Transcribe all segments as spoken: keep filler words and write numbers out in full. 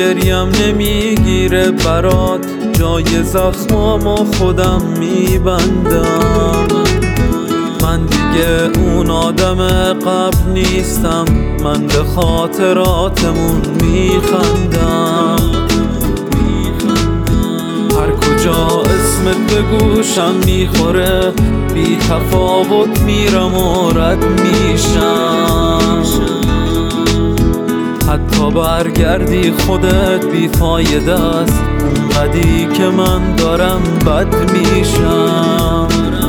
گریم نمیگیره برات، جای زخمامو خودم میبندم. من دیگه اون آدم قبل نیستم، من به خاطراتمون میخندم. هر کجا اسمت به گوشم میخوره، بی تفاوت میرم و رد میشم. حتی برگردی خودت بی فایده است، اونقدی که من دارم بد میشم.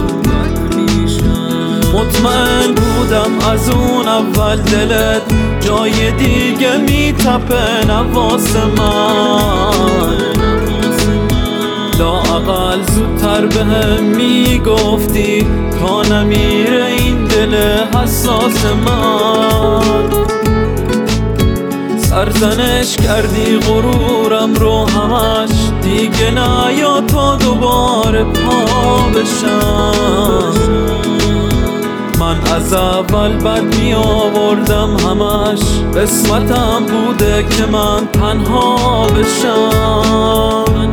مطمئن بودم از اون اول دلت جای دیگه میتپه نواس من. لااقل زودتر بهم میگفتی تا نمیره این دل حساس من. سرزنش کردی غرورم رو همش، دیگه نیا تا دوباره پا بشم. من از اول بد می آوردم همش، قسمتم بوده که من تنها بشم.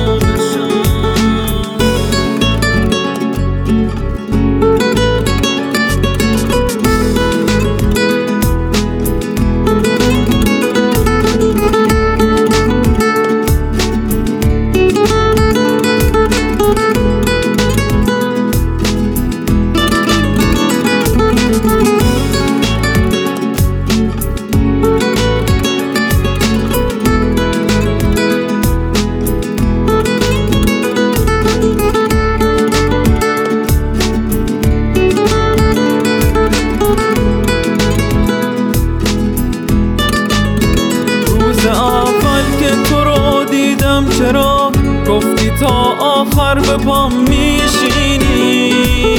چرا گفتی تا آخر به پام میشینی؟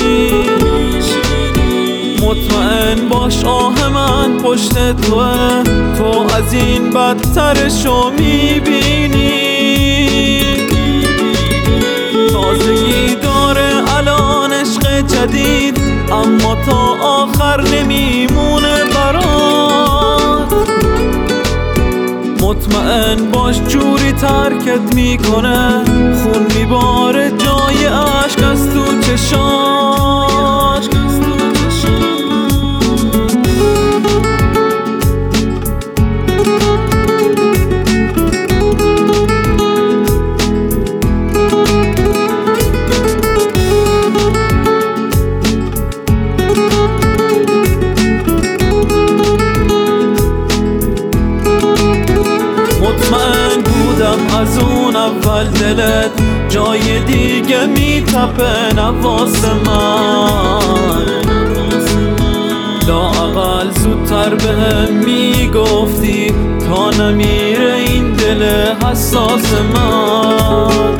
مطمئن باش آه من پشت توه، تو از این بدترشو میبینی. تازگی داره الان عشق جدید، اما تا آخر نمیمونه برات. مطمئن باش جوری ترکت میکنه، خون میباره جای عشق از تو چشاش. مطمئن بودم از اون اول دلت جای دیگه میتپه نواس من. لااقل زودتر بهم میگفتی تا نمیره این دل حساس من.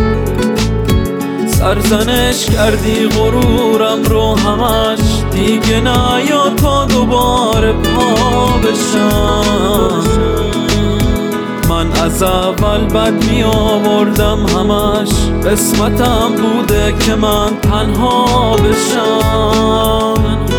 سرزنش کردی غرورم رو همش، دیگه نیا تا دوباره پا بشم. من از اول بد می آوردم همش، قسمتم بوده که من تنها بشم.